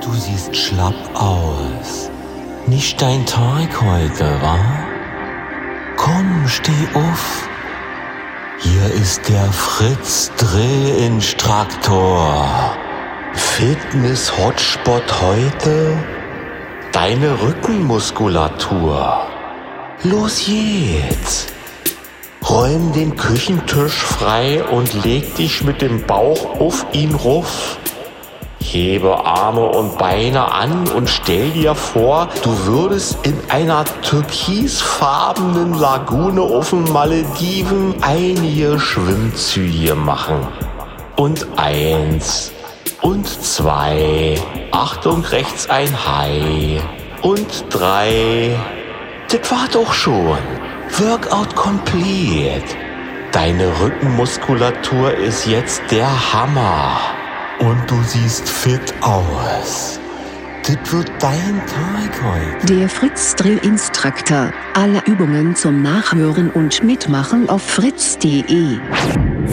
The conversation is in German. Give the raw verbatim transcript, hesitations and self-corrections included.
Du siehst schlapp aus. Nicht dein Tag heute, wa? Komm, steh auf. Hier ist der Fritz Drillinstruktor. Fitness-Hotspot heute. Deine Rückenmuskulatur. Los geht's. Räum den Küchentisch frei und leg dich mit dem Bauch auf ihn ruf. Hebe Arme und Beine an und stell dir vor, du würdest in einer türkisfarbenen Lagune auf den Malediven einige Schwimmzüge machen. Und eins und zwei, Achtung, rechts ein Hai und drei. Das war doch schon. Workout complete. Deine Rückenmuskulatur ist jetzt der Hammer. Und du siehst fit aus. Das wird dein Tag heute. Der Fritz Drillinstruktor. Alle Übungen zum Nachhören und Mitmachen auf fritz punkt de.